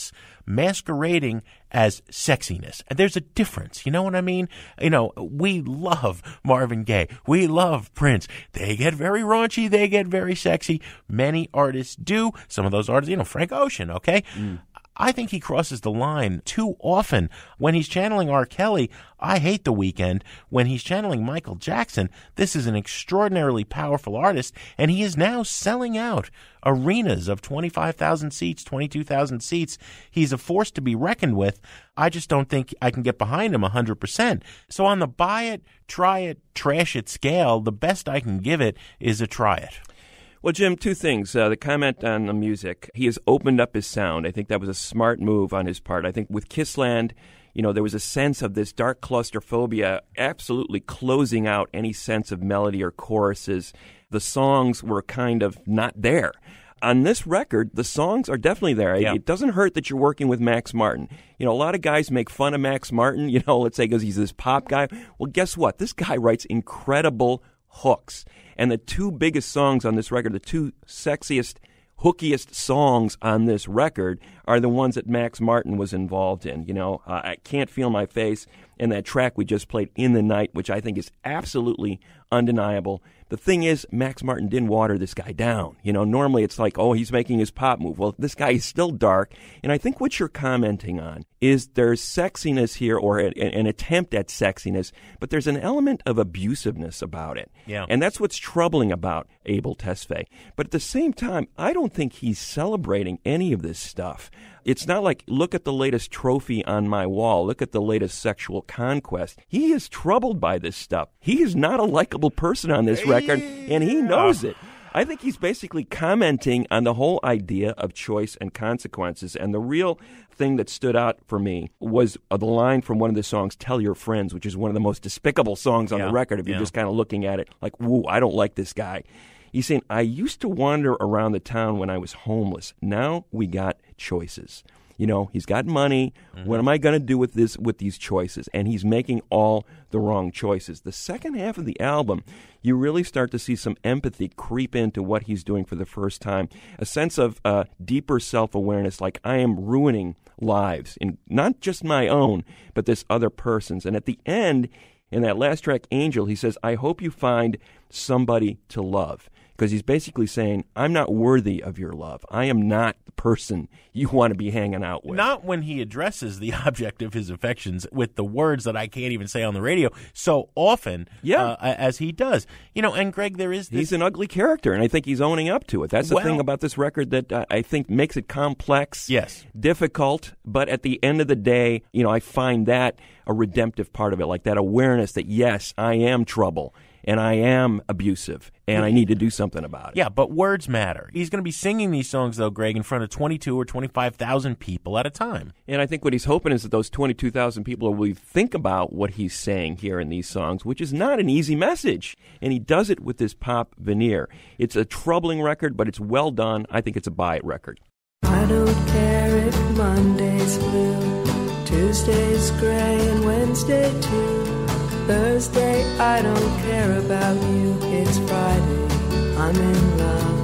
masquerading as sexiness. And there's a difference. You know what I mean? You know, we love Marvin Gaye. We love Prince. They get very raunchy. They get very sexy. Many artists do. Some of those artists, you know, Frank Ocean, okay? Mm. I think he crosses the line too often. When he's channeling R. Kelly, I hate The Weeknd. When he's channeling Michael Jackson, this is an extraordinarily powerful artist, and he is now selling out arenas of twenty-five thousand seats, twenty-two thousand seats. He's a force to be reckoned with. I just don't think I can get behind him one hundred percent. So on the buy it, try it, trash it scale, the best I can give it is a try it. Well, Jim, two things. Uh, the comment on the music. He has opened up his sound. I think that was a smart move on his part. I think with Kissland, you know, there was a sense of this dark claustrophobia absolutely closing out any sense of melody or choruses. The songs were kind of not there. On this record, the songs are definitely there. Yeah. It doesn't hurt that you're working with Max Martin. You know, a lot of guys make fun of Max Martin, you know, let's say because he's this pop guy. Well, guess what? This guy writes incredible hooks. And the two biggest songs on this record, the two sexiest, hookiest songs on this record are the ones that Max Martin was involved in. You know, uh, I Can't Feel My Face and that track we just played, In the Night, which I think is absolutely undeniable. The thing is, Max Martin didn't water this guy down. You know, normally it's like, oh, he's making his pop move. Well, this guy is still dark. And I think what you're commenting on is there's sexiness here, or a, an attempt at sexiness, but there's an element of abusiveness about it. Yeah. And that's what's troubling about Abel Tesfaye. But at the same time, I don't think he's celebrating any of this stuff. It's not like, look at the latest trophy on my wall. Look at the latest sexual conquest. He is troubled by this stuff. He is not a likable person on this record, and he knows it. I think he's basically commenting on the whole idea of choice and consequences. And the real thing that stood out for me was uh, the line from one of the songs, Tell Your Friends, which is one of the most despicable songs on yeah. the record if you're yeah. just kind of looking at it like, woo, I don't like this guy. He's saying, I used to wander around the town when I was homeless. Now we got choices. You know, he's got money. Mm-hmm. What am I going to do with this, with these choices? And he's making all the wrong choices. The second half of the album, you really start to see some empathy creep into what he's doing for the first time. A sense of uh, deeper self-awareness, like I am ruining lives, in not just my own, but this other person's. And at the end, in that last track, Angel, he says, I hope you find somebody to love. Because he's basically saying, I'm not worthy of your love. I am not the person you want to be hanging out with. Not when he addresses the object of his affections with the words that I can't even say on the radio so often yeah. uh, as he does. You know, and Greg, there is this... He's an ugly character, and I think he's owning up to it. That's the well, thing about this record that uh, I think makes it complex, yes, difficult, but at the end of the day, you know, I find that a redemptive part of it, like that awareness that, yes, I am trouble. And I am abusive, and I need to do something about it. Yeah, but words matter. He's going to be singing these songs, though, Greg, in front of twenty-two or twenty-five thousand people at a time. And I think what he's hoping is that those twenty-two thousand people will think about what he's saying here in these songs, which is not an easy message. And he does it with this pop veneer. It's a troubling record, but it's well done. I think it's a buy-it record. I don't care if Monday's blue, Tuesday's gray, and Wednesday too. Thursday, I don't care about you. It's Friday, I'm in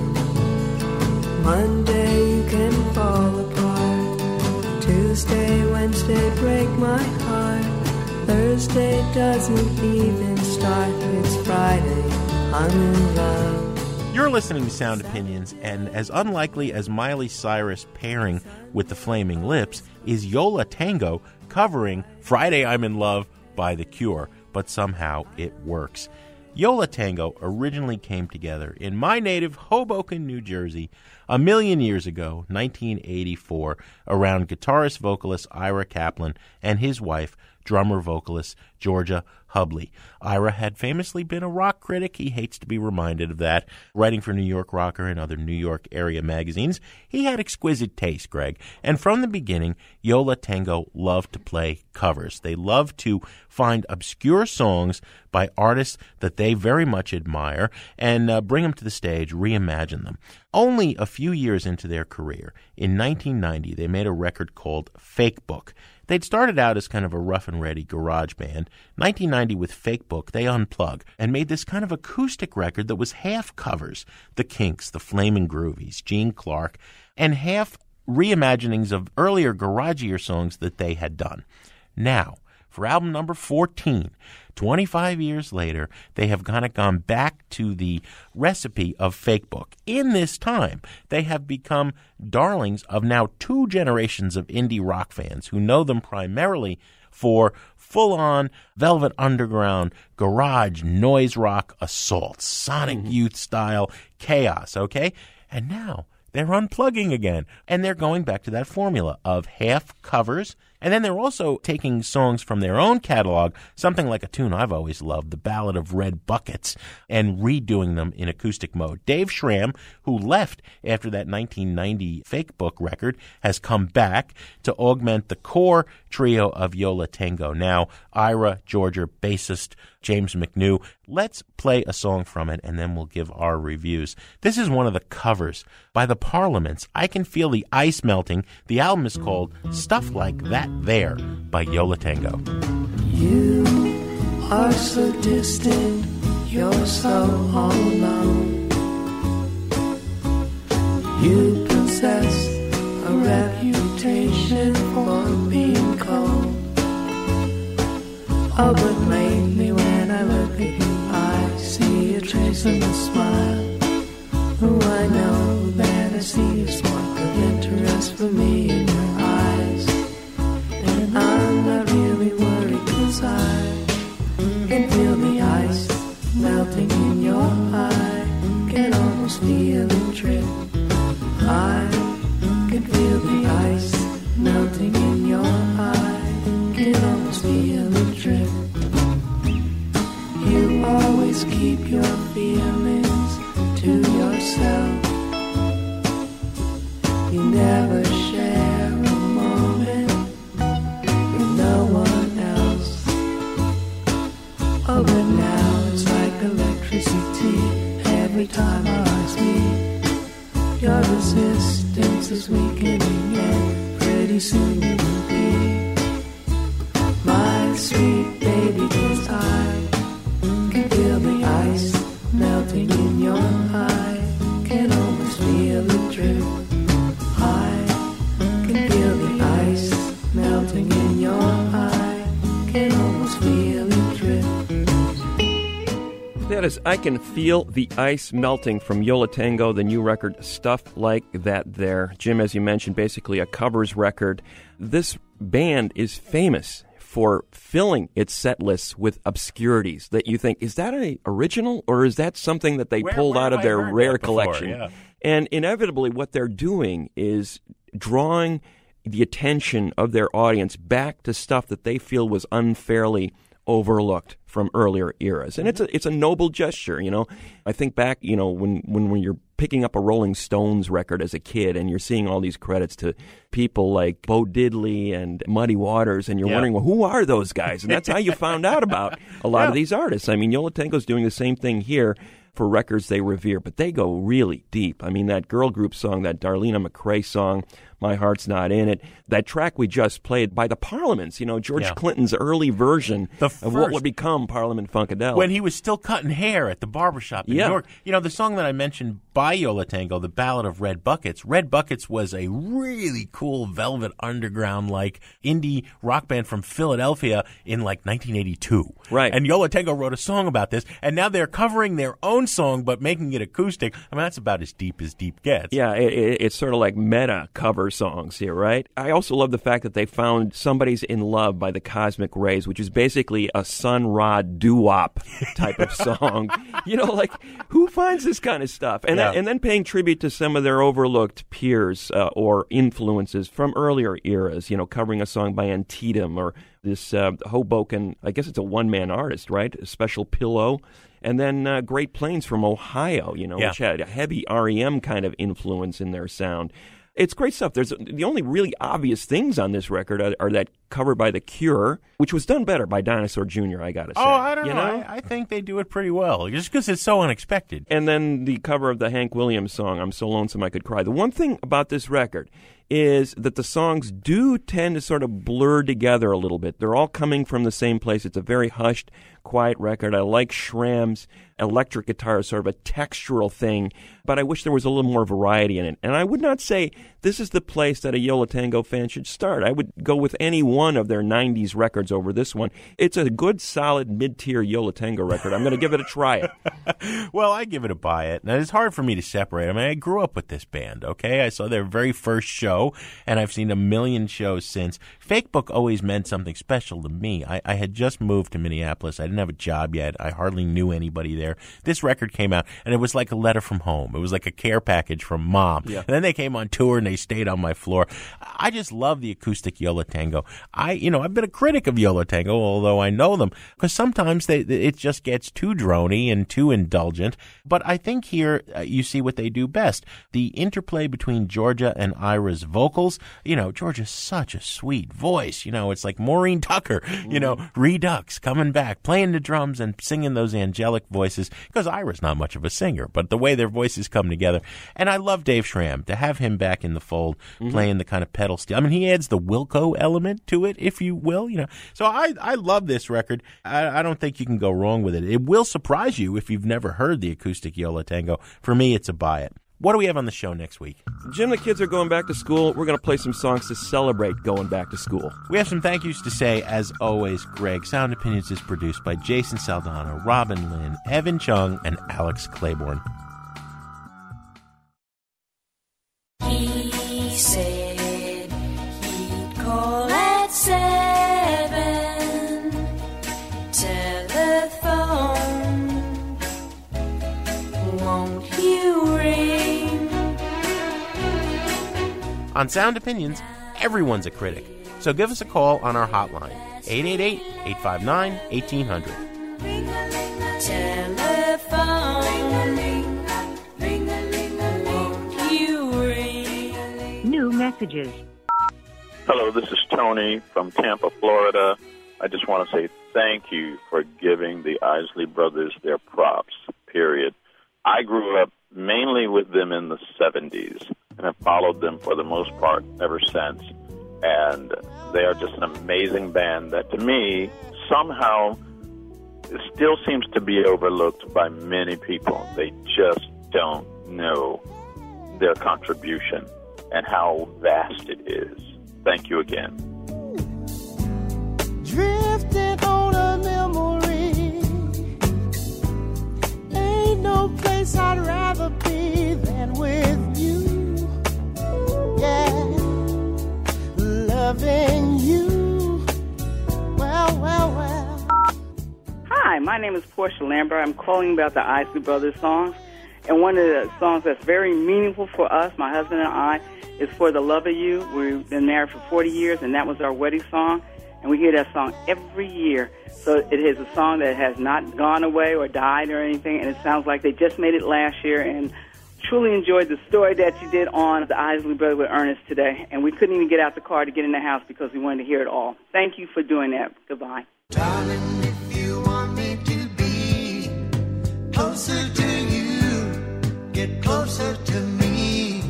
love. Monday, you can fall apart. Tuesday, Wednesday, break my heart. Thursday doesn't even start. It's Friday, I'm in love. You're listening to Sound Opinions, and as unlikely as Miley Cyrus pairing with the Flaming Lips is Yo La Tengo covering Friday, I'm in Love by The Cure. But somehow it works. Yo La Tengo originally came together in my native Hoboken, New Jersey, a million years ago, nineteen eighty-four, around guitarist-vocalist Ira Kaplan and his wife, drummer-vocalist Georgia Hubley. Ira had famously been a rock critic. He hates to be reminded of that. Writing for New York Rocker and other New York area magazines, he had exquisite taste, Greg. And from the beginning, Yo La Tengo loved to play covers. They loved to find obscure songs by artists that they very much admire and uh, bring them to the stage, reimagine them. Only a few years into their career, in nineteen ninety, they made a record called Fake Book. They'd started out as kind of a rough and ready garage band. nineteen ninety, with Fake Book, they unplugged and made this kind of acoustic record that was half covers, The Kinks, The Flaming Groovies, Gene Clark, and half reimaginings of earlier garagier songs that they had done. Now, for album number fourteen, twenty-five years later, they have kind of gone back to the recipe of Fake Book. In this time, they have become darlings of now two generations of indie rock fans who know them primarily for full-on Velvet Underground, garage, noise rock assault, Sonic mm-hmm. Youth style chaos, okay? And now they're unplugging again, and they're going back to that formula of half covers, and then they're also taking songs from their own catalog, something like a tune I've always loved, The Ballad of Red Buckets, and redoing them in acoustic mode. Dave Schramm, who left after that nineteen ninety Fake Book record, has come back to augment the core trio of Yo La Tengo. Now, Ira Georgia, bassist James McNew. Let's play a song from it, and then we'll give our reviews. This is one of the covers by the Parliaments. I Can Feel the Ice Melting. The album is called Stuff Like That There by Yo La Tengo. You are so distant, you're so all alone. You possess a reputation for being cold. Oh, but lately when I look at you, I see a trace of a smile. Oh, I know that I see a spark of interest for me in your eyes. And I'm not really worried 'cause I can feel the ice melting in your eye. Can almost feel it drip. I can feel the ice melting in your eye. Can almost feel it drip. You always keep your feelings to yourself. You never share a moment with no one else. Oh, but now it's like electricity every time our eyes meet. Your resistance is weakening and pretty soon you will be my sweet baby, 'cause I can feel the ice melting in your eye. Can almost feel it drip. I can feel the ice melting in your eye. Can almost feel it drip. That is I Can Feel the Ice Melting from Yo La Tengo, the new record, Stuff Like That There. Jim, as you mentioned, basically a covers record. This band is famous for filling its set lists with obscurities that you think, is that an original or is that something that they where, pulled where out of their rare before, collection? Yeah. And inevitably what they're doing is drawing the attention of their audience back to stuff that they feel was unfairly overlooked from earlier eras. And it's a it's a noble gesture, you know. I think back, you know, when, when, when you're picking up a Rolling Stones record as a kid and you're seeing all these credits to people like Bo Diddley and Muddy Waters, and you're yeah. wondering, well, who are those guys? And that's how you found out about a lot yeah. of these artists. I mean, Yo La Tengo's doing the same thing here for records they revere, but they go really deep. I mean, that girl group song, that Darlena McRae song, My Heart's Not In It, that track we just played by the Parliaments, you know, George yeah. Clinton's early version the of first, what would become Parliament Funkadelic. When he was still cutting hair at the barbershop in yeah. New York. You know, the song that I mentioned by Yo La Tengo, The Ballad of Red Buckets. Red Buckets was a really cool Velvet Underground-like indie rock band from Philadelphia in like nineteen eighty-two. Right. And Yo La Tengo wrote a song about this, and now they're covering their own song but making it acoustic. I mean, that's about as deep as deep gets. Yeah, it, it, it's sort of like meta cover songs here, right? I also love the fact that they found Somebody's in Love by the Cosmic Rays, which is basically a Sun Ra doo-wop type of song. You know, like, who finds this kind of stuff? And, yeah. then, and then paying tribute to some of their overlooked peers uh, or influences from earlier eras, you know, covering a song by Antietam or this uh, Hoboken, I guess it's a one-man artist, right? A Special Pillow. And then uh, Great Plains from Ohio, you know, yeah. which had a heavy R E M kind of influence in their sound. It's great stuff. There's the only really obvious things on this record are, are that cover by The Cure, which was done better by Dinosaur Junior, I got to say. Oh, I don't you know. know? I, I think they do it pretty well, just because it's so unexpected. And then the cover of the Hank Williams song, I'm So Lonesome I Could Cry. The one thing about this record is that the songs do tend to sort of blur together a little bit. They're all coming from the same place. It's a very hushed, quiet record. I like Schramm's electric guitar is sort of a textural thing, but I wish there was a little more variety in it. And I would not say this is the place that a Yo La Tengo fan should start. I would go with any one of their nineties records over this one. It's a good, solid, mid-tier Yo La Tengo record. I'm going to give it a try it. Well, I give it a buy it. Now, it's hard for me to separate. I mean, I grew up with this band, okay? I saw their very first show, and I've seen a million shows since. Fake Book always meant something special to me. I, I had just moved to Minneapolis. I didn't have a job yet. I hardly knew anybody there. This record came out, and it was like a letter from home. It was like a care package from Mom. Yeah. And then they came on tour, and they stayed on my floor. I just love the acoustic Yo La Tengo. I, you know, I've been a critic of Yo La Tengo, although I know them, because sometimes they, it just gets too droney and too indulgent. But I think here uh, you see what they do best. The interplay between Georgia and Ira's vocals. You know, Georgia's such a sweet voice. You know, it's like Maureen Tucker, you know, Redux coming back, playing the drums and singing those angelic voices, because Ira's not much of a singer, but the way their voices come together. And I love Dave Schramm, to have him back in the fold, mm-hmm. playing the kind of pedal steel. I mean, he adds the Wilco element to it, if you will, you know. So I, I love this record. I, I don't think you can go wrong with it. It will surprise you if you've never heard the acoustic Yo La Tengo. For me, it's a buy it. What do we have on the show next week? Jim, the kids are going back to school. We're going to play some songs to celebrate going back to school. We have some thank yous to say, as always, Greg. Sound Opinions is produced by Jason Saldana, Robin Lynn, Evan Chung, and Alex Claiborne. He said he'd call at seven. Telephone, won't you ring? On Sound Opinions, everyone's a critic. So give us a call on our hotline, eight eight eight, eight five nine, one eight zero zero. Telephone, won't you ring? New messages. Hello, this is Tony from Tampa, Florida. I just want to say thank you for giving the Isley Brothers their props, period. I grew up mainly with them in the seventies and have followed them for the most part ever since. And they are just an amazing band that, to me, somehow still seems to be overlooked by many people. They just don't know their contribution and how vast it is. Thank you again. Drifting on a memory. Ain't no place I'd rather be than with you. Yeah, loving you. Well, well, well. Hi, my name is Portia Lambert. I'm calling about the Isley Brothers songs. And one of the songs that's very meaningful for us, my husband and I, is For the Love of You. We've been married for forty years, and that was our wedding song. And we hear that song every year. So it is a song that has not gone away or died or anything, and it sounds like they just made it last year. And truly enjoyed the story that you did on the Isley Brothers with Ernest today. And we couldn't even get out the car to get in the house because we wanted to hear it all. Thank you for doing that. Goodbye. Darling, if you want me to be closer to you, get closer to me.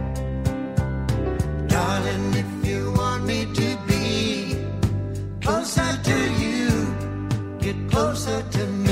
Darling, if you want me to be closer to you, get closer to me.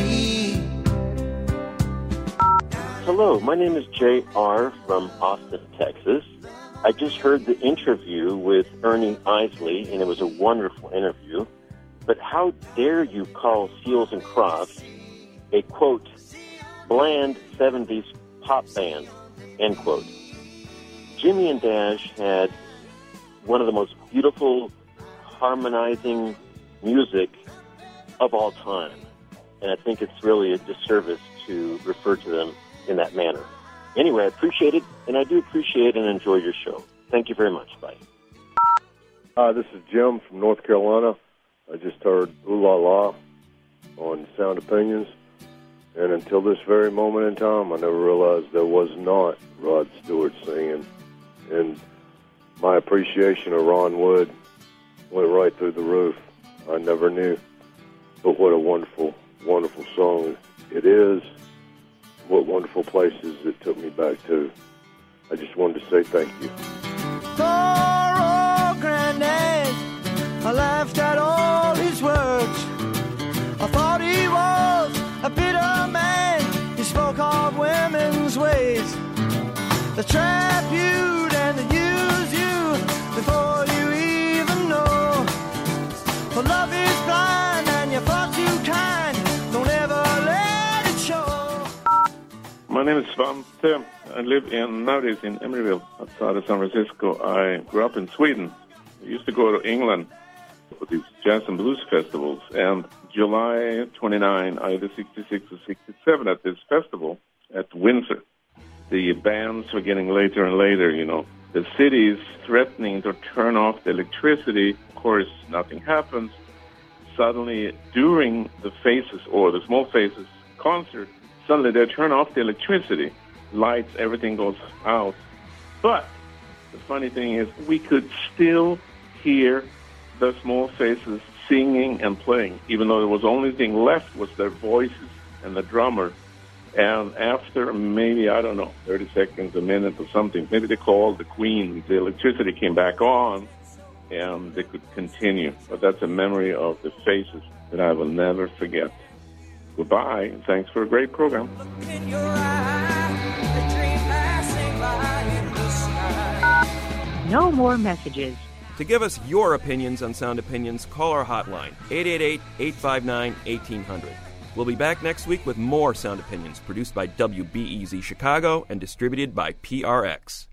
Hello, my name is J R from Austin, Texas. I just heard the interview with Ernie Isley, and it was a wonderful interview. But how dare you call Seals and Crofts a, quote, bland seventies pop band, end quote. Jimmy and Dash had one of the most beautiful, harmonizing music of all time. And I think it's really a disservice to refer to them in that manner. Anyway, I appreciate it, and I do appreciate and enjoy your show. Thank you very much. Bye. Hi, this is Jim from North Carolina. I just heard Ooh La La on Sound Opinions, and until this very moment in time, I never realized there was not Rod Stewart singing. And my appreciation of Ron Wood went right through the roof. I never knew, but what a wonderful, wonderful song it is. What wonderful places it took me back to. I just wanted to say thank you. Poor old granddad, I laughed at all his words. I thought he was a bitter man. so-called women's ways. They trap you and they use you before you even know. For love is blind and you're far too kind. Don't ever let it show. My name is Svante. I live in nowadays in Emeryville, outside of San Francisco. I grew up in Sweden. I used to go to England for these jazz and blues festivals. And July twenty-ninth, either sixty-six or sixty-seven, at this festival at Windsor, the bands were getting later and later, you know. The city is threatening to turn off the electricity. Of course, nothing happens. Suddenly, during the Faces, or the Small Faces concert, suddenly they turn off the electricity. Lights, everything goes out. But the funny thing is, we could still hear the Small Faces singing and playing, even though there was only thing left was their voices and the drummer. And after maybe, I don't know, thirty seconds, a minute or something, maybe they called the Queen, the electricity came back on, and they could continue. But that's a memory of the Faces that I will never forget. Goodbye, and thanks for a great program. No more messages. To give us your opinions on Sound Opinions, call our hotline, eight eight eight, eight five nine, one eight zero zero. We'll be back next week with more Sound Opinions, produced by W B E Z Chicago and distributed by P R X.